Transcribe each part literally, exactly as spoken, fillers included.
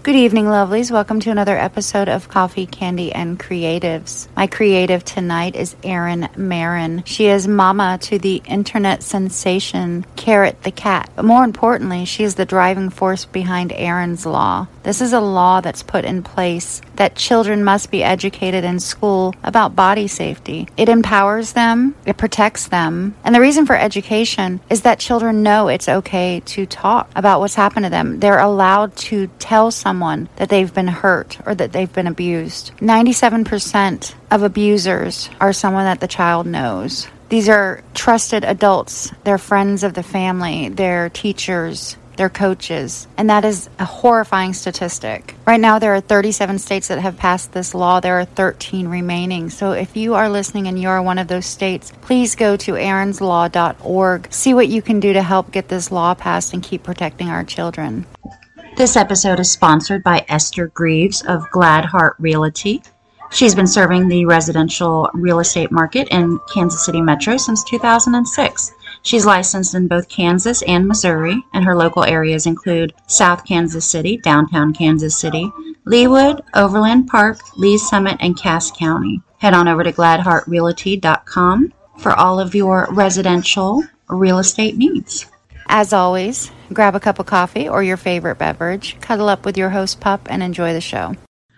Good evening, lovelies. Welcome to another episode of Coffee, Candy, and Creatives. My creative tonight is Erin Marin. She is mama to the internet sensation Carrot the cat. But more importantly, she is the driving force behind Erin's Law. This is a law that's put in place that children must be educated in school about body safety. It empowers them, it protects them, and the reason for education is that children know it's okay to talk about what's happened to them. They're allowed to tell someone that they've been hurt or that they've been abused. ninety-seven percent of abusers are someone that the child knows. These are trusted adults. They're friends of the family, they're teachers, they're coaches, and that is a horrifying statistic. Right now, there are thirty-seven states that have passed this law. There are thirteen remaining. So if you are listening and you are one of those states, please go to aarons law dot org. See what you can do to help get this law passed and keep protecting our children. This episode is sponsored by Esther Greaves of Gladheart Realty. She's been serving the residential real estate market in Kansas City Metro since two thousand six. She's licensed in both Kansas and Missouri, and her local areas include South Kansas City, downtown Kansas City, Leawood, Overland Park, Lee's Summit, and Cass County. Head on over to gladheart realty dot com for all of your residential real estate needs. As always, grab a cup of coffee or your favorite beverage, cuddle up with your host pup, and enjoy the show.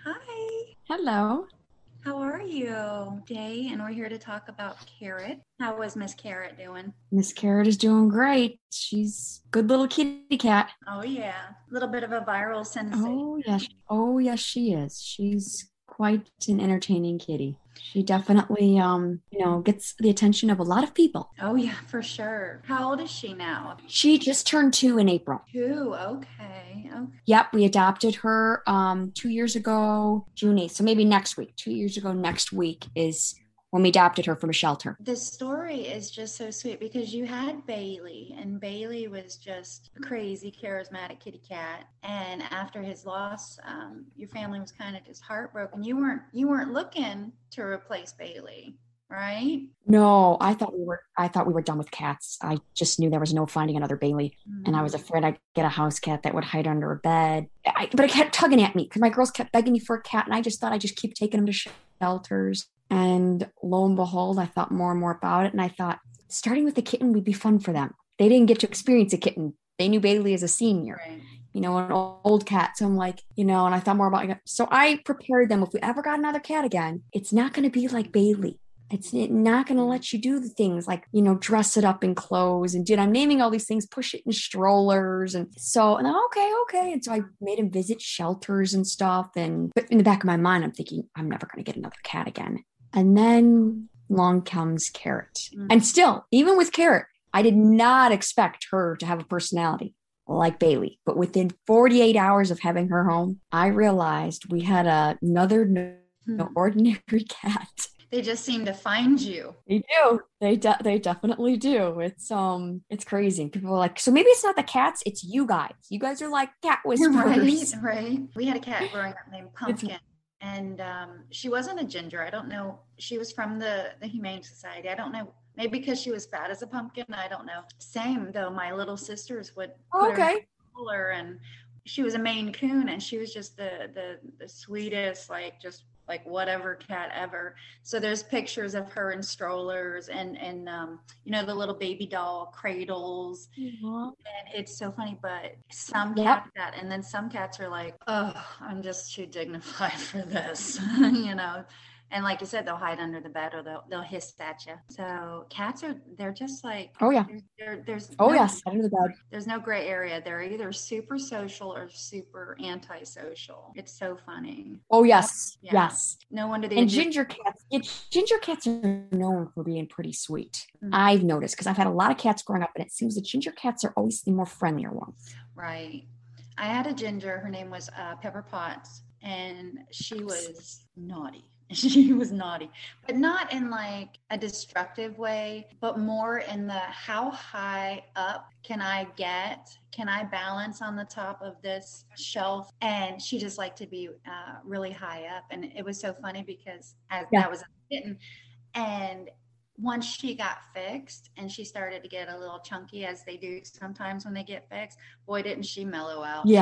Hi. Hello. How are you today? And we're here to talk about Carrot. How was Miss Carrot doing? Miss Carrot is doing great. She's a good little kitty cat. Oh, yeah. A little bit of a viral sensation. Oh, yes. Oh, yes, she is. She's quite an entertaining kitty. She definitely, um, you know, gets the attention of a lot of people. Oh, yeah, for sure. How old is she now? She just turned two in April. Two, okay. okay. Yep, we adopted her um, two years ago, June eighth. So maybe next week, two years ago next week is when we adopted her from a shelter. This story is just so sweet because you had Bailey, and Bailey was just a crazy, charismatic kitty cat. And after his loss, um, your family was kind of just heartbroken. You weren't you weren't looking to replace Bailey, right? No, I thought we were. I thought we were done with cats. I just knew there was no finding another Bailey, mm-hmm. and I was afraid I'd get a house cat that would hide under a bed. I, but it kept tugging at me because my girls kept begging me for a cat, and I just thought I'd just keep taking them to shelters. And lo and behold, I thought more and more about it. And I thought starting with a kitten would be fun for them. They didn't get to experience a kitten. They knew Bailey as a senior, right. you know, an old cat. So I'm like, you know, and I thought more about it. So I prepared them. If we ever got another cat again, it's not going to be like Bailey. It's not going to let you do the things like, you know, dress it up in clothes and did I'm naming all these things, push it in strollers. And so, and I'm okay, okay. And so I made him visit shelters and stuff. And, but in the back of my mind, I'm thinking, I'm never going to get another cat again. And then along comes Carrot. Mm-hmm. And still, even with Carrot, I did not expect her to have a personality like Bailey. But within forty-eight hours of having her home, I realized we had a, another no, no ordinary cat. They just seem to find you. They do. They de- they definitely do. It's um, it's crazy. People are like, so maybe it's not the cats, it's you guys. You guys are like cat whisperers. Right, right. We had a cat growing up named Pumpkin. It's- And um, she wasn't a ginger. I don't know. She was from the, the Humane Society. I don't know. Maybe because she was fat as a pumpkin. I don't know. Same though. My little sisters would put oh, okay. her in, and she was a Maine Coon, and she was just the the the sweetest, like just like whatever cat ever. So there's pictures of her in strollers and and um, you know, the little baby doll cradles. Mm-hmm. And it's so funny, but some yep. cats that, and then some cats are like, oh, I'm just too dignified for this, you know. And like you said, they'll hide under the bed or they'll they'll hiss at you. So cats are, they're just like, oh yeah, they're, there's oh no, yes, under the bed. There's no gray area. They're either super social or super antisocial. It's so funny. Oh yes, yeah. yes. No wonder they. And ginger cats, it, ginger cats are known for being pretty sweet. Mm-hmm. I've noticed because I've had a lot of cats growing up, and it seems that ginger cats are always the more friendlier ones. Right. I had a ginger. Her name was uh, Pepper Potts, and she was naughty. She was naughty, but not in like a destructive way, but more in the how high up can I get? Can I balance on the top of this shelf? And she just liked to be uh, really high up. And it was so funny because as yeah. that was a kitten. And once she got fixed and she started to get a little chunky, as they do sometimes when they get fixed, boy, didn't she mellow out. Yeah. She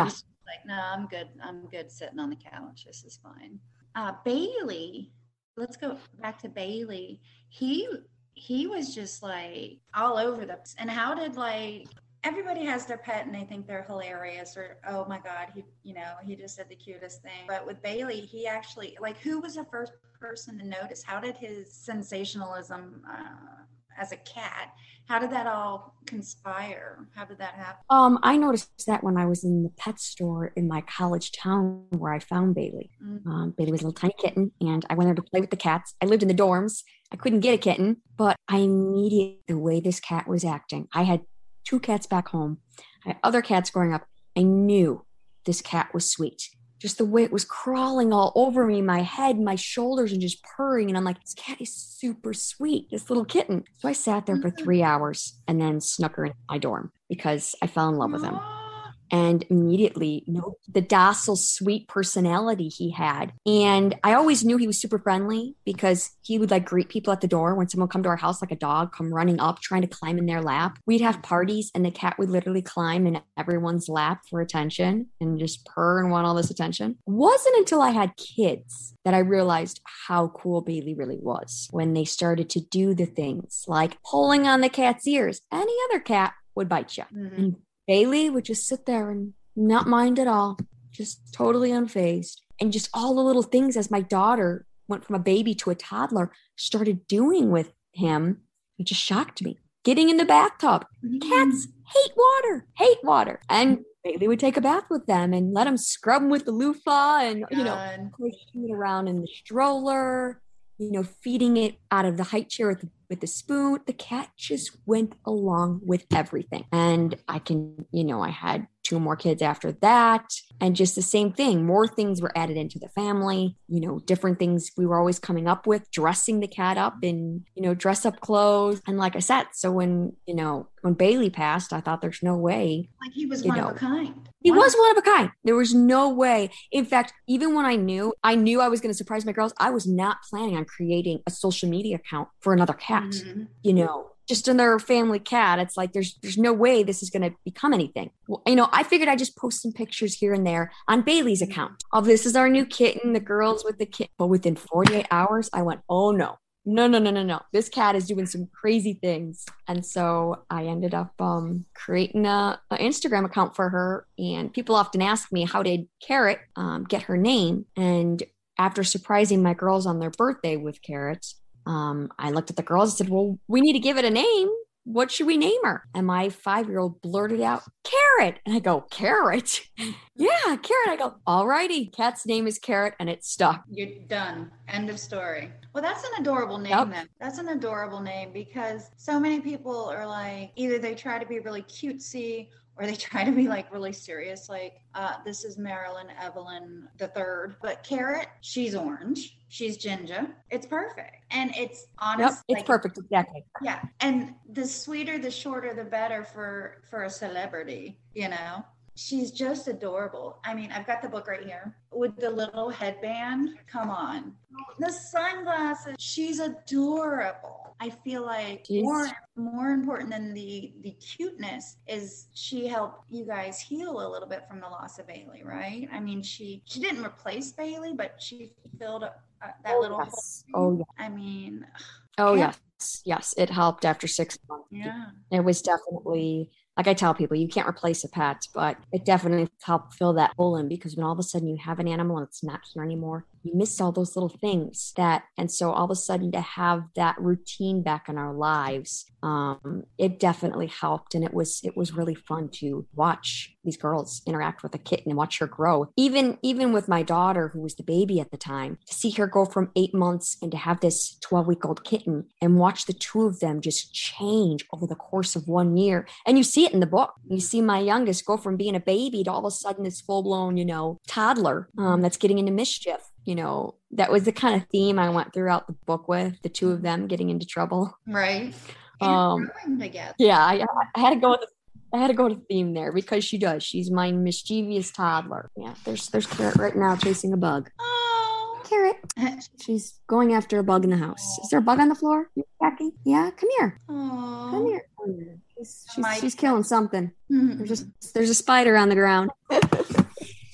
like, no, I'm good. I'm good sitting on the couch. This is fine. Uh, Bailey, let's go back to Bailey. He he was just like all over the place. And how did like everybody has their pet and they think they're hilarious or oh my god, he you know he just said the cutest thing. But with Bailey, he actually like who was the first person to notice? How did his sensationalism uh, as a cat? How did that all conspire? How did that happen? Um, I noticed that when I was in the pet store in my college town where I found Bailey. Mm-hmm. Um, Bailey was a little tiny kitten, and I went there to play with the cats. I lived in the dorms. I couldn't get a kitten, but I immediately, the way this cat was acting, I had two cats back home. I had other cats growing up. I knew this cat was sweet. Just the way it was crawling all over me, my head, my shoulders, and just purring. And I'm like, this cat is super sweet, this little kitten. So I sat there for three hours and then snuck her in my dorm because I fell in love with him. And immediately, you know, the docile, sweet personality he had. And I always knew he was super friendly because he would like greet people at the door when someone come to our house, like a dog, come running up, trying to climb in their lap. We'd have parties and the cat would literally climb in everyone's lap for attention and just purr and want all this attention. It wasn't until I had kids that I realized how cool Bailey really was when they started to do the things like pulling on the cat's ears. Any other cat would bite you. Mm-hmm. And Bailey would just sit there and not mind at all, just totally unfazed. And just all the little things as my daughter went from a baby to a toddler started doing with him, it just shocked me. Getting in the bathtub. Mm-hmm. Cats hate water, hate water. And Bailey would take a bath with them and let them scrub them with the loofah and, God. you know, pushing it around in the stroller, you know, feeding it out of the high chair with the with the spoon. The cat just went along with everything. And I can, you know, I had two more kids after that. And just the same thing. More things were added into the family, you know, different things we were always coming up with, dressing the cat up in, you know, dress up clothes. And like I said, so when, you know, when Bailey passed, I thought there's no way. Like he was one know, of a kind. He wow. was one of a kind. There was no way. In fact, even when I knew, I knew I was going to surprise my girls, I was not planning on creating a social media account for another cat. Mm-hmm. You know, just another family cat. It's like, there's there's no way this is going to become anything. Well, you know, I figured I'd just post some pictures here and there on Bailey's account. Oh, this is our new kitten, the girls with the kitten. But within forty-eight hours, I went, oh no, no, no, no, no, no. This cat is doing some crazy things. And so I ended up um, creating a, a Instagram account for her. And people often ask me, how did Carrot um, get her name? And after surprising my girls on their birthday with Carrots, Um, I looked at the girls and said, well, we need to give it a name. What should we name her? And my five-year-old blurted out, Carrot. And I go, Carrot? Yeah, Carrot. I go, all righty. Cat's name is Carrot, and it stuck. You're done. End of story. Well, that's an adorable name yep. then. That's an adorable name because so many people are like, either they try to be really cutesy or they try to be like really serious, like uh, this is Marilyn Evelyn the third. But Carrot, she's orange, she's ginger. It's perfect, and it's honest. Yep, it's like, perfect, exactly. Yeah, and the sweeter, the shorter, the better for for a celebrity. You know, she's just adorable. I mean, I've got the book right here with the little headband. Come on, the sunglasses. She's adorable. I feel like Jeez. more more important than the the cuteness is she helped you guys heal a little bit from the loss of Bailey, right? I mean, she she didn't replace Bailey, but she filled up uh, that oh, little yes. hole. Oh yeah. I mean, oh yeah. yes, yes, it helped after six months. Yeah, it was definitely. Like I tell people, you can't replace a pet, but it definitely helped fill that hole in because when all of a sudden you have an animal and it's not here anymore, you miss all those little things that, and so all of a sudden to have that routine back in our lives, um, it definitely helped. And it was, it was really fun to watch these girls interact with a kitten and watch her grow. Even, even with my daughter, who was the baby at the time, to see her go from eight months and to have this twelve week old kitten and watch the two of them just change over the course of one year. And you see it in the book. You see my youngest go from being a baby to all of a sudden this full blown, you know, toddler um, that's getting into mischief. You know, that was the kind of theme I went throughout the book with the two of them getting into trouble. Right. Um, together. Yeah, I, I had to go with I had to go with a theme there because she does. She's my mischievous toddler. Yeah, there's there's Carrot right now chasing a bug. Oh, Carrot. She's going after a bug in the house. Is there a bug on the floor, Jackie? Yeah, come here. Aww. Come here. Come here. She's, she's, she's killing something. Mm-hmm. There's a there's a spider on the ground.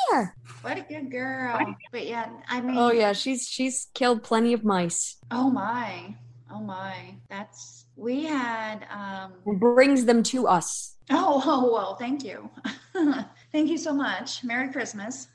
there. What a good girl. But yeah, I mean. Oh yeah, she's she's killed plenty of mice. Oh my. Oh my. That's, we had. um And brings them to us. Oh, oh well, thank you. Thank you so much. Merry Christmas.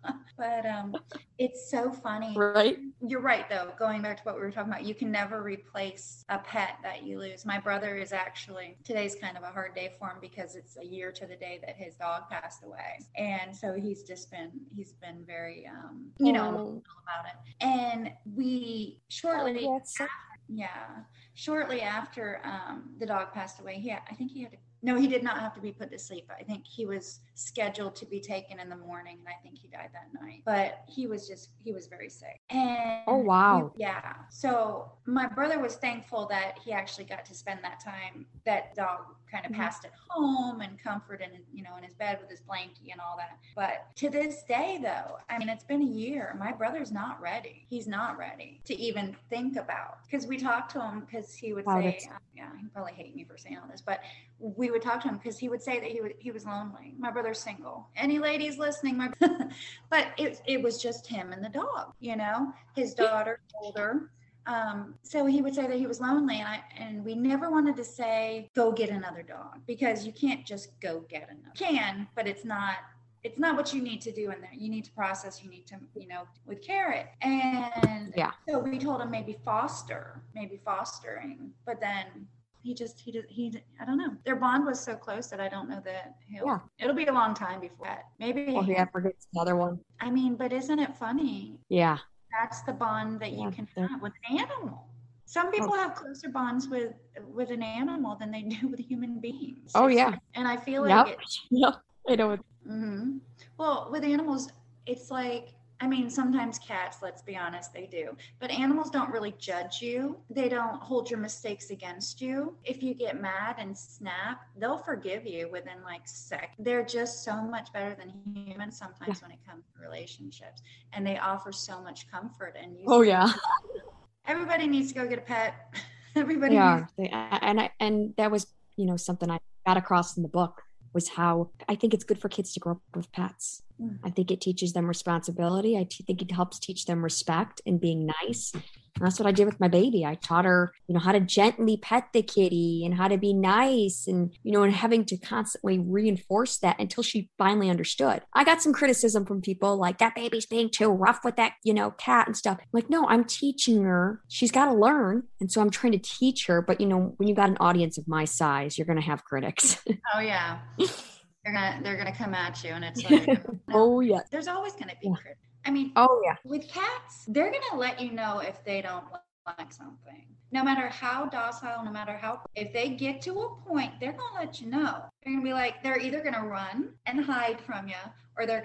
But um, it's so funny. Right. You're right, though. Going back to what we were talking about, you can never replace a pet that you lose. My brother is actually, today's kind of a hard day for him because it's a year to the day that his dog passed away. And so he's just been, he's been very, um, you know, emotional about it. And we shortly, oh, so- after, yeah, shortly after um, the dog passed away, he had, I think he had to No, he did not have to be put to sleep. I think he was scheduled to be taken in the morning, and I think he died that night. But he was just, he was very sick. And oh, wow. He, yeah. So my brother was thankful that he actually got to spend that time, that dog kind of mm-hmm. passed at home and comfort and, you know, in his bed with his blankie and all that. But to this day, though, I mean, it's been a year. My brother's not ready. He's not ready to even think about, because we talked to him because he would wow, say, uh, yeah, he'd probably hate me for saying all this, but we would talk to him because he would say that he would, he was lonely. My brother's single. Any ladies listening, my but it it was just him and the dog, you know. His daughter older. Um, so he would say that he was lonely, and I and we never wanted to say go get another dog, because you can't just go get another. You can, but it's not it's not what you need to do in there. You need to process, you need to, you know, with Carrot. And yeah. So we told him maybe foster, maybe fostering, but then He just, he, he, I don't know. Their bond was so close that I don't know that he'll, yeah. It'll be a long time before that. Maybe. Or he ever gets another one. I mean, but isn't it funny? Yeah. That's the bond that yeah, you can have with an animal. Some people oh. have closer bonds with, with an animal than they do with human beings. Oh, yeah. And I feel like yep. it. Yep. I know. Mm-hmm. Well, with animals, it's like, I mean, sometimes cats, let's be honest, they do. But animals don't really judge you. They don't hold your mistakes against you. If you get mad and snap, they'll forgive you within like seconds. They're just so much better than humans sometimes yeah. when it comes to relationships. And they offer so much comfort. And you oh, yeah. Everybody needs to go get a pet. Everybody they needs- are. They, and, I, and that was, you know, something I got across in the book. Was how I think it's good for kids to grow up with pets. Mm. I think it teaches them responsibility. I t- think it helps teach them respect and being nice. And that's what I did with my baby. I taught her, you know, how to gently pet the kitty and how to be nice and, you know, and having to constantly reinforce that until she finally understood. I got some criticism from people like that baby's being too rough with that, you know, cat and stuff. I'm like, no, I'm teaching her. She's got to learn. And so I'm trying to teach her. But, you know, when you got an audience of my size, you're going to have critics. Oh, yeah. They're gonna they're gonna come at you, and it's like, no, oh yeah, there's always gonna be yeah. critics. I mean, oh yeah, with cats, they're gonna let you know if they don't like something. No matter how docile, no matter how, if they get to a point, they're gonna let you know. They're gonna be like, they're either gonna run and hide from you, or they're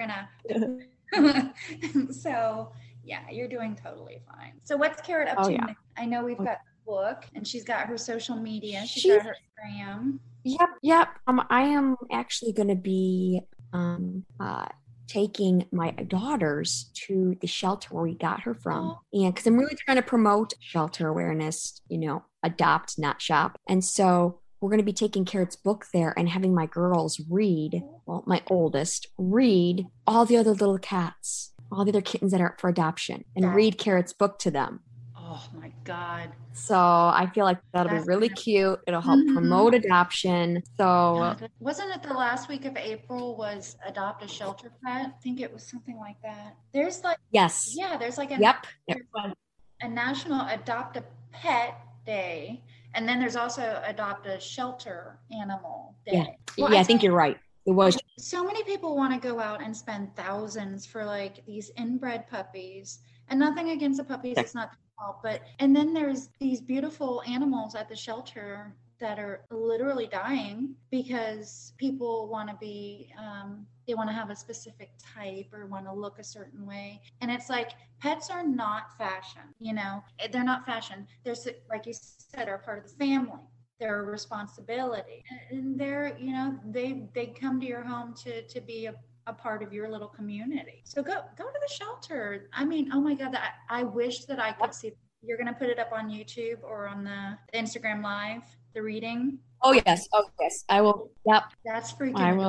gonna. So yeah, you're doing totally fine. So what's Carrot up oh, to? Yeah. Next? I know we've got the book, and she's got her social media. She's she- got her Instagram. Yep, yep. Um, I am actually going to be um, uh, taking my daughters to the shelter where we got her from, oh. and because I'm really trying to promote shelter awareness, you know, adopt, not shop, and so we're going to be taking Carrot's book there and having my girls read, well, my oldest read all the other little cats, all the other kittens that are up for adoption, and yeah. read Carrot's book to them. Oh my God. So I feel like that'll That's be really cute. It'll help mm-hmm. promote adoption. So wasn't it the last week of April was Adopt a Shelter Pet? I think it was something like that. There's like, yes. Yeah, there's like a, yep. a, a National Adopt a Pet Day. And then there's also Adopt a Shelter Animal Day. Yeah, well, yeah I, I think you're right. It was. So many people want to go out and spend thousands for like these inbred puppies. And nothing against the puppies, it's not but and then there's these beautiful animals at the shelter that are literally dying because people want to be um they want to have a specific type or want to look a certain way, and it's like pets are not fashion, you know, they're not fashion. They're, like you said, are part of the family. They're a responsibility, and they're, you know, they they come to your home to to be a a part of your little community. So go go to the shelter. I mean, oh my God, that, I wish that I could see. You're going to put it up on YouTube or on the, the Instagram Live, the reading? Oh, yes. Oh, yes. I will. Yep. That's freaking I will.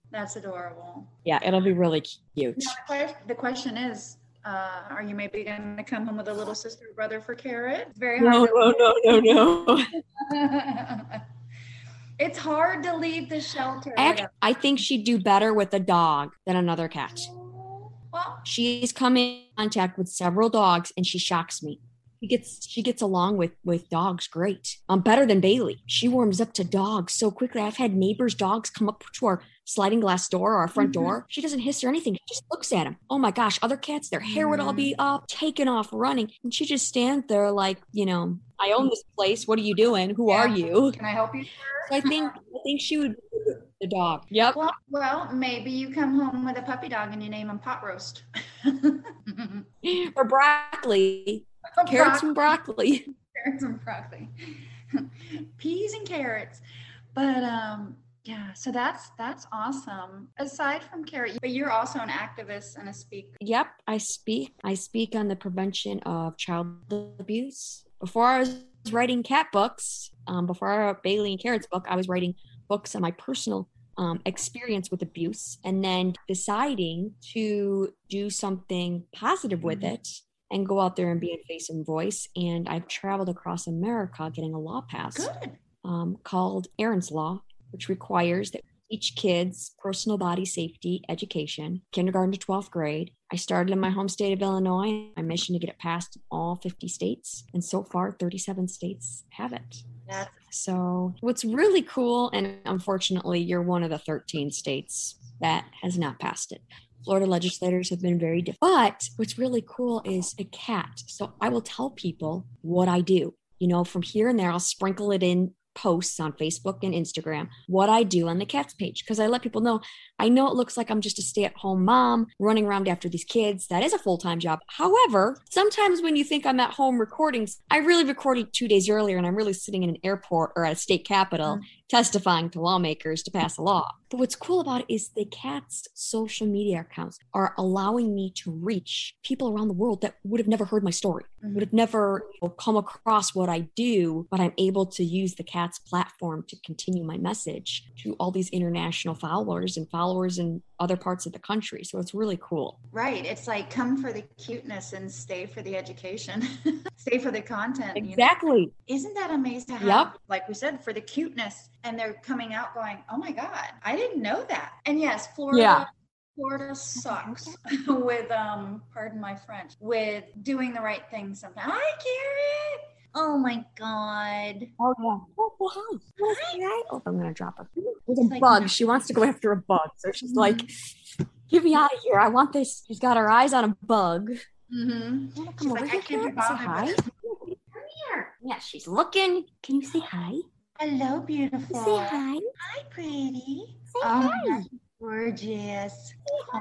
That's adorable. Yeah, it'll be really cute. Now, the question is, uh, are you maybe going to come home with a little sister or brother for Carrot? It's very hard. No, to no, no, no, no. It's hard to leave the shelter. Actually, I think she'd do better with a dog than another cat. Well, she's come in contact with several dogs and she shocks me. She gets she gets along with with dogs great. Um, better than Bailey. She warms up to dogs so quickly. I've had neighbors' dogs come up to our sliding glass door or our front mm-hmm. door. She doesn't hiss or anything. She just looks at them. Oh my gosh, other cats, their hair mm-hmm. would all be up, taken off, running. And she just stands there like, you know, I own this place. What are you doing? Who yeah. are you? Can I help you, sir? So I think I think she would be the dog. Yep. Well, well, maybe you come home with a puppy dog and you name him Pot Roast. Or broccoli. Or carrots and broccoli. Carrots and broccoli. Peas and carrots. But um yeah, so that's that's awesome. Aside from Carrot, but you're also an activist and a speaker. Yep, I speak. I speak on the prevention of child abuse. Before I was writing cat books, um, before I wrote Bailey and Carrot's book, I was writing books on my personal um, experience with abuse, and then deciding to do something positive with mm-hmm. it and go out there and be a face and voice. And I've traveled across America getting a law passed um, called Erin's Law, which requires that each kid's personal body safety education, kindergarten to twelfth grade. I started in my home state of Illinois. My mission to get it passed in all fifty states. And so far, thirty-seven states have it. That's- so what's really cool, and unfortunately, you're one of the thirteen states that has not passed it. Florida legislators have been very different. But what's really cool is a cat. So I will tell people what I do. You know, from here and there, I'll sprinkle it in posts on Facebook and Instagram, what I do on the cats page, because I let people know, I know it looks like I'm just a stay-at-home mom running around after these kids. That is a full-time job. However, sometimes when you think I'm at home recording, I really recorded two days earlier and I'm really sitting in an airport or at a state capitol mm-hmm. testifying to lawmakers to pass a law. But what's cool about it is the cat's social media accounts are allowing me to reach people around the world that would have never heard my story, mm-hmm. would have never you know, come across what I do, but I'm able to use the cat's platform to continue my message to all these international followers and followers in other parts of the country. So it's really cool. Right. It's like come for the cuteness and stay for the education, stay for the content. Exactly. You know? Isn't that amazing to have, yep. like we said, for the cuteness, and they're coming out going, oh my God, I didn't know that. And yes, Florida. Yeah. Florida sucks with, um, pardon my French, with doing the right thing sometimes. Hi, Carrot. Oh my God. Oh yeah. Oh, well, hi. Hi. Oh, I'm gonna drop her. There's a like, bug. No. She wants to go after a bug. So she's mm-hmm. like, get me out of here. I want this. She's got her eyes on a bug. Mm-hmm. Come she's over like, here. I can't say hi. Come here. Yeah, she's looking. Can you say hi? Hello, beautiful. Say hi. Hi, pretty. Say oh, hi. Gorgeous.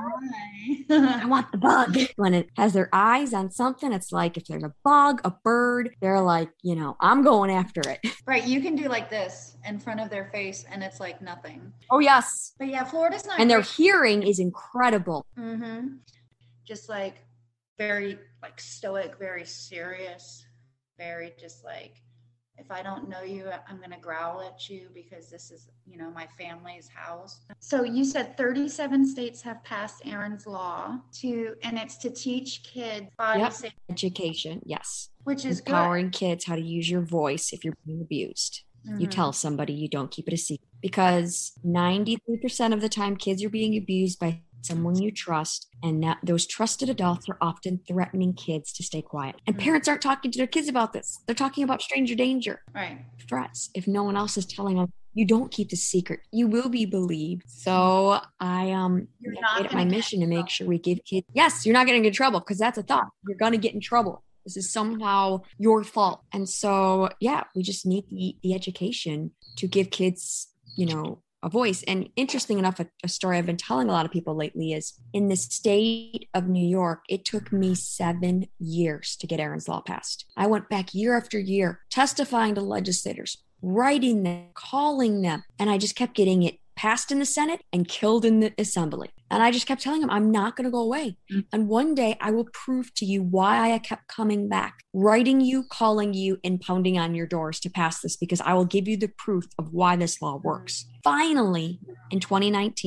Hi. I want the bug. When it has their eyes on something, it's like if there's a bug, a bird, they're like, you know, I'm going after it. Right. You can do like this in front of their face and it's like nothing. Oh, yes. But yeah, Florida's not. And great. Their hearing is incredible. Mm-hmm. Just like very like stoic, very serious, very just like, if I don't know you, I'm going to growl at you because this is, you know, my family's house. So you said thirty-seven states have passed Erin's Law to, and it's to teach kids body yep. safety. Education, yes. Which is empowering good. Kids how to use your voice if you're being abused. Mm-hmm. You tell somebody, you don't keep it a secret. Because ninety-three percent of the time kids are being abused by someone you trust, and that those trusted adults are often threatening kids to stay quiet. And mm-hmm. parents aren't talking to their kids about this. They're talking about stranger danger. Right. Threats. If no one else is telling them, you don't keep the secret. You will be believed. So I um you're made it my mission to make sure we give kids. Yes, you're not getting in trouble because that's a thought. You're going to get in trouble. This is somehow your fault. And so, yeah, we just need the, the education to give kids, you know, a voice. And interesting enough, a, a story I've been telling a lot of people lately is in the state of New York, it took me seven years to get Erin's Law passed. I went back year after year, testifying to legislators, writing them, calling them, and I just kept getting it passed in the Senate and killed in the Assembly. And I just kept telling them, I'm not going to go away. Mm-hmm. And one day I will prove to you why I kept coming back, writing you, calling you, and pounding on your doors to pass this, because I will give you the proof of why this law works. Mm-hmm. Finally, in twenty nineteen,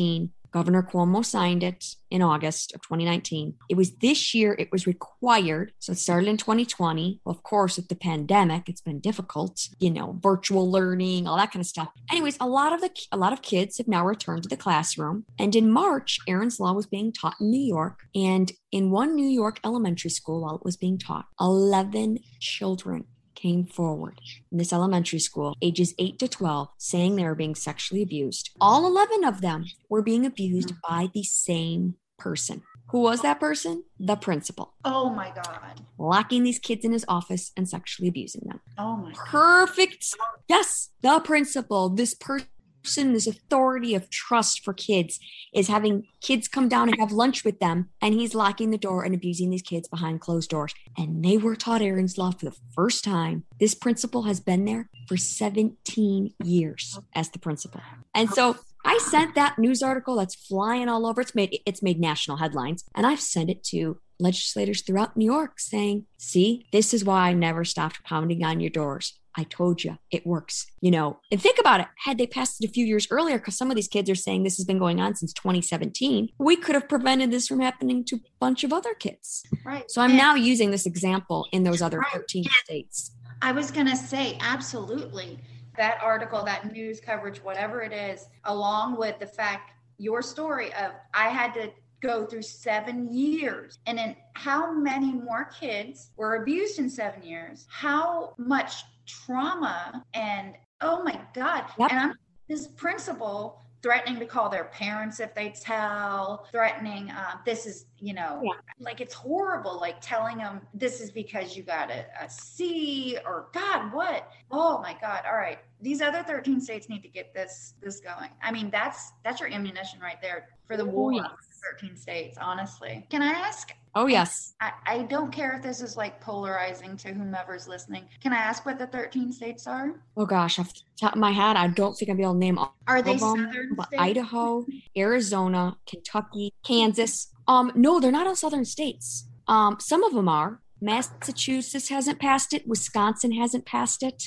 Governor Cuomo signed it in August of twenty nineteen. It was this year it was required. So it started in twenty twenty. Well, of course, with the pandemic, it's been difficult, you know, virtual learning, all that kind of stuff. Anyways, a lot of the a lot of kids have now returned to the classroom. And in March, Aaron's Law was being taught in New York. And in one New York elementary school, while it was being taught, eleven children came forward in this elementary school, ages eight to twelve, saying they were being sexually abused. All eleven of them were being abused by the same person. Who was that person? The principal. Oh my God. Locking these kids in his office and sexually abusing them. Oh my God. Perfect. Yes, the principal, this person, this authority of trust for kids, is having kids come down and have lunch with them, and he's locking the door and abusing these kids behind closed doors. And they were taught Aaron's Law for the first time. This principal has been there for seventeen years as the principal. And so I sent that news article that's flying all over. It's made it's made national headlines, and I've sent it to legislators throughout New York saying, see, this is why I never stopped pounding on your doors. I told you it works, you know, and think about it. Had they passed it a few years earlier, because some of these kids are saying this has been going on since twenty seventeen, we could have prevented this from happening to a bunch of other kids. Right. So I'm and, now using this example in those other right. thirteen states. I was going to say, absolutely. That article, that news coverage, whatever it is, along with the fact, your story of I had to go through seven years. And then how many more kids were abused in seven years? How much trauma and, oh my God. Yep. And I'm this principal threatening to call their parents if they tell, threatening, uh, this is, you know, yeah. like it's horrible, like telling them this is because you got a, a C or God, what? Oh my God. All right. These other thirteen states need to get this, this going. I mean, that's, that's your ammunition right there for the war. Oh, yes. thirteen states, honestly. Can I ask? Oh, yes. I, I don't care if this is like polarizing to whomever's listening. Can I ask what the thirteen states are? Oh gosh, off the top of my head, I don't think I'll be able to name all Are of they them, southern but states? Idaho, Arizona, Kentucky, Kansas. Um, no, they're not all southern states. Um, some of them are. Massachusetts hasn't passed it. Wisconsin hasn't passed it.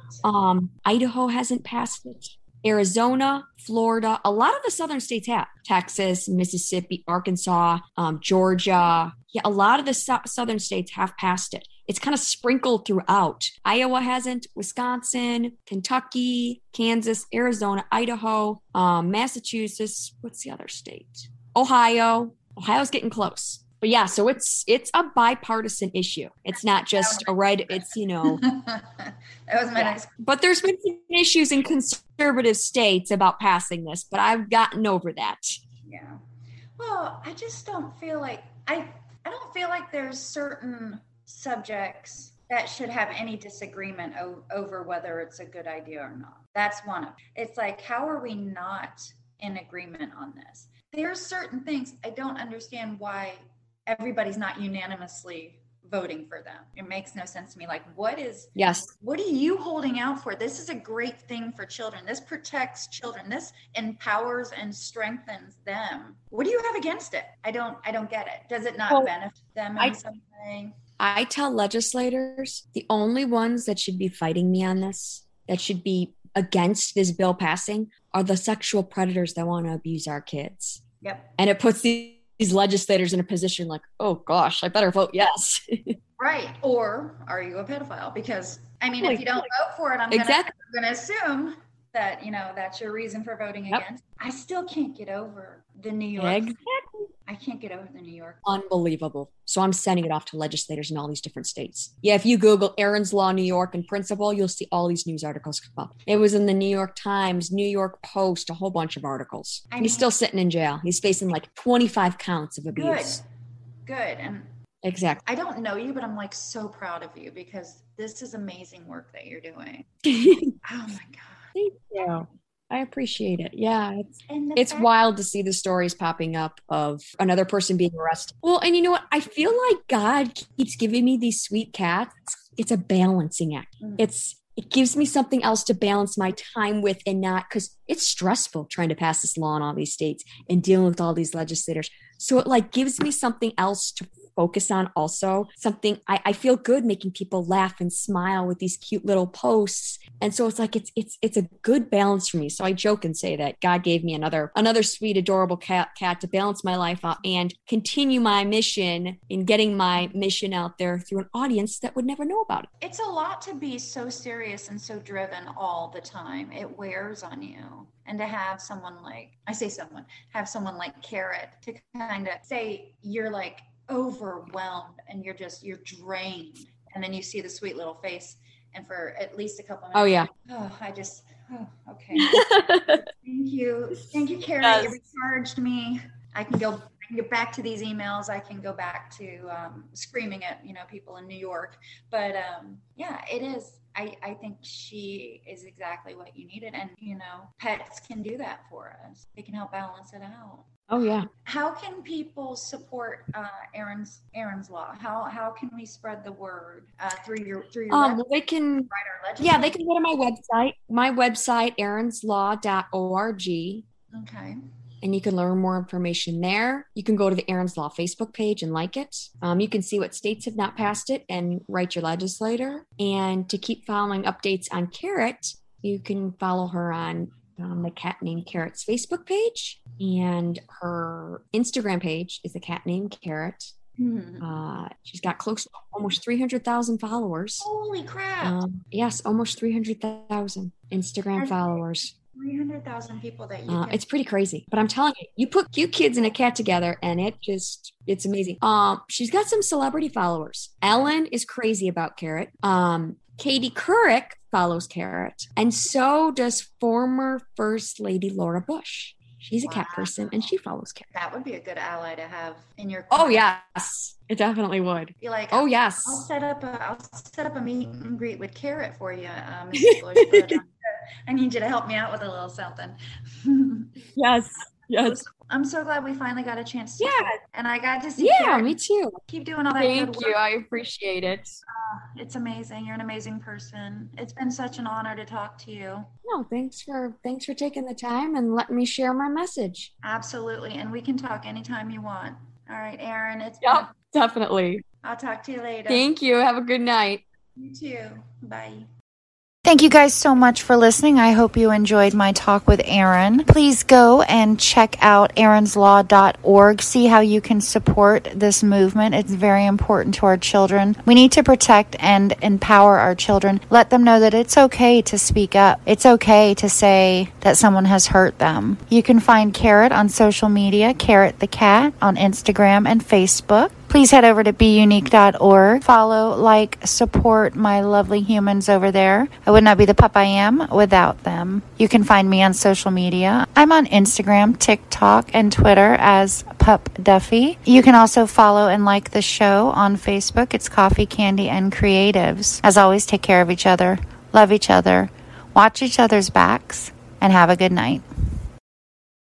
Um, Idaho hasn't passed it. Arizona, Florida, a lot of the southern states have. Texas, Mississippi, Arkansas, um, Georgia. Yeah, a lot of the so- southern states have passed it. It's kind of sprinkled throughout. Iowa hasn't, Wisconsin, Kentucky, Kansas, Arizona, Idaho, um, Massachusetts. What's the other state? Ohio. Ohio's getting close. But yeah, so it's it's a bipartisan issue. It's not just a red, it's, you know. That was my yeah. next. But there's been issues in conservative states about passing this, but I've gotten over that. Yeah. Well, I just don't feel like, I, I don't feel like there's certain subjects that should have any disagreement o- over whether it's a good idea or not. That's one of It's like, how are we not in agreement on this? There's certain things I don't understand why everybody's not unanimously voting for them. It makes no sense to me. Like, what is, yes, what are you holding out for? This is a great thing for children. This protects children. This empowers and strengthens them. What do you have against it? I don't, I don't get it. Does it not well, benefit them in I, some way? I tell legislators, the only ones that should be fighting me on this, that should be against this bill passing, are the sexual predators that want to abuse our kids. Yep. And it puts these these legislators in a position like, oh gosh, I better vote yes. Right. Or are you a pedophile? Because I mean, like, if you don't like, vote for it, I'm exactly. going to assume that, you know, that's your reason for voting yep. against. I still can't get over the New York. Exactly. I can't get over the New York. Unbelievable. So I'm sending it off to legislators in all these different states. Yeah, if you Google Aaron's Law, New York and principal, you'll see all these news articles come up. It was in the New York Times, New York Post, a whole bunch of articles. I mean, he's still sitting in jail. He's facing like twenty-five counts of abuse. Good. Good. And exactly. I don't know you, but I'm like so proud of you because this is amazing work that you're doing. Oh my God. Thank you. I appreciate it. Yeah. It's, it's fact- wild to see the stories popping up of another person being arrested. Well, and you know what? I feel like God keeps giving me these sweet cats. It's a balancing act. Mm-hmm. It's, it gives me something else to balance my time with and not, because it's stressful trying to pass this law in all these states and dealing with all these legislators. So it like gives me something else to focus on also. Something I, I feel good making people laugh and smile with these cute little posts. And so it's like, it's, it's, it's a good balance for me. So I joke and say that God gave me another, another sweet, adorable cat, cat to balance my life out and continue my mission in getting my mission out there through an audience that would never know about it. It's a lot to be so serious and so driven all the time. It wears on you. And to have someone like, I say someone, have someone like Carrot to kind of say you're like overwhelmed and you're just, you're drained. And then you see the sweet little face. And for at least a couple minutes. Oh, yeah. Oh, I just, oh, okay. Thank you. Thank you, Carrot. Yes. You recharged me. I can go, I can get back to these emails. I can go back to um, screaming at, you know, people in New York. But um, yeah, it is. I, I think she is exactly what you needed. And, you know, pets can do that for us. They can help balance it out. Oh, yeah. How can people support uh, Erin's Erin's Law? How how can we spread the word uh, through your through your um, they can yeah they can go to my website my website erins law dot org. Okay. And you can learn more information there. You can go to the Erin's Law Facebook page and like it. Um, you can see what states have not passed it and write your legislator. And to keep following updates on Carrot, you can follow her on um, the Cat Named Carrot's Facebook page. And her Instagram page is the Cat Named Carrot. Hmm. Uh, she's got close to almost three hundred thousand followers. Holy crap. Um, yes, almost three hundred thousand Instagram That's followers. three hundred thousand people that you Uh, can- it's pretty crazy, but I'm telling you, you put cute kids and a cat together and it just, it's amazing. Um, she's got some celebrity followers. Ellen is crazy about Carrot. Um, Katie Couric follows Carrot. And so does former First Lady Laura Bush. She's a wow. cat person and she follows Carrot. That would be a good ally to have in your Oh, yes. It definitely would. Be like, oh, yes. I'll set up a, I'll set up a meet and greet with Carrot for you, um, Missus Bush, but, um, I need you to help me out with a little something. Yes. Yes. I'm so glad we finally got a chance to yeah. talk. And I got to see Yeah, Carrot. Me too. Keep doing all that Thank good you. work. I appreciate it. Uh, it's amazing. You're an amazing person. It's been such an honor to talk to you. No, thanks for thanks for taking the time and letting me share my message. Absolutely. And we can talk anytime you want. All right, Erin. It's Yep, been- definitely. I'll talk to you later. Thank you. Have a good night. You too. Bye. Thank you guys so much for listening. I hope you enjoyed my talk with Erin. Please go and check out erins law dot org. See how you can support this movement. It's very important to our children. We need to protect and empower our children. Let them know that it's okay to speak up. It's okay to say that someone has hurt them. You can find Carrot on social media, Carrot the Cat, on Instagram and Facebook. Please head over to be unique dot org. Follow, like, support my lovely humans over there. I would not be the pup I am without them. You can find me on social media. I'm on Instagram, TikTok, and Twitter as Pup Duffy. You can also follow and like the show on Facebook. It's Coffee, Candy, and Creatives. As always, take care of each other, love each other, watch each other's backs, and have a good night.